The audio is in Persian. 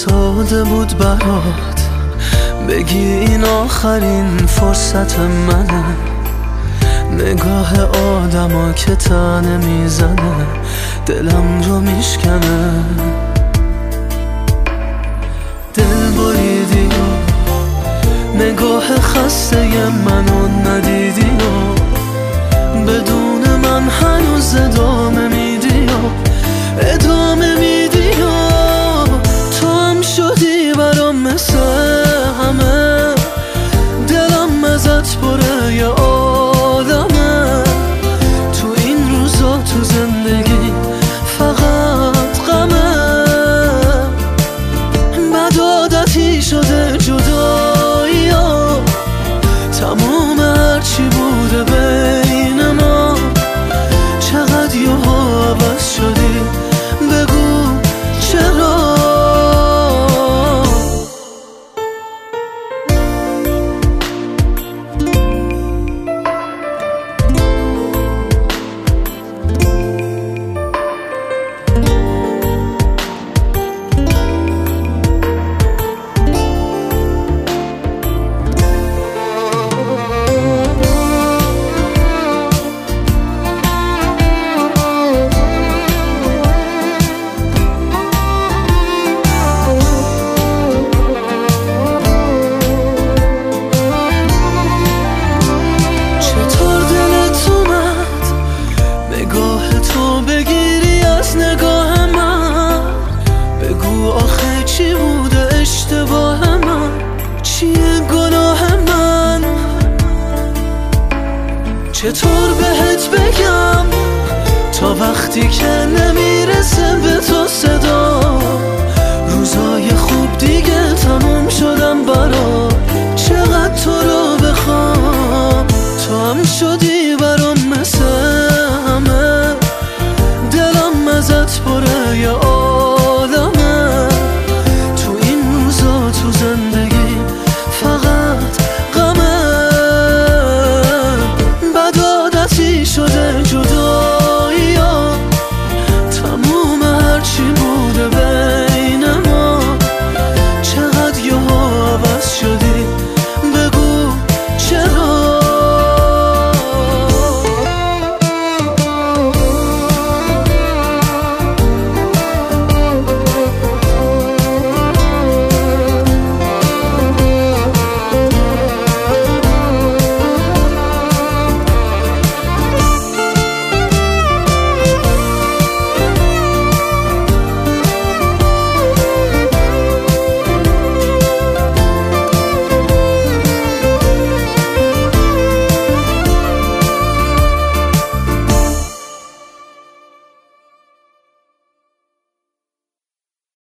افتاده بود برات بگی این آخرین فرصت منه. نگاه آدما که تنه میزنه دلم رو میشکنه. دل بریدی و نگاه خسته منو ندیدی و بدون من هنوز ادامه میدی و ادامه میدی و تو هم شدی برام مثل همه. دلم ازت پره یه آدمه. تو این روزا تو زندگی فقط غمه. بد عادتی شده جدایی ها تموم هرچی بوده بین ما. چقدر یهو عوض شدی بگو چرا. چی بوده اشتباه من؟ چیه گناه من؟ چطور بهت بگم تا وقتی که نمیرسه به تو صدا. روزای خوب دیگه تموم شدم برا. چقدر تو رو بخوام تو هم شدی برام مثل همه. دلم ازت پره یه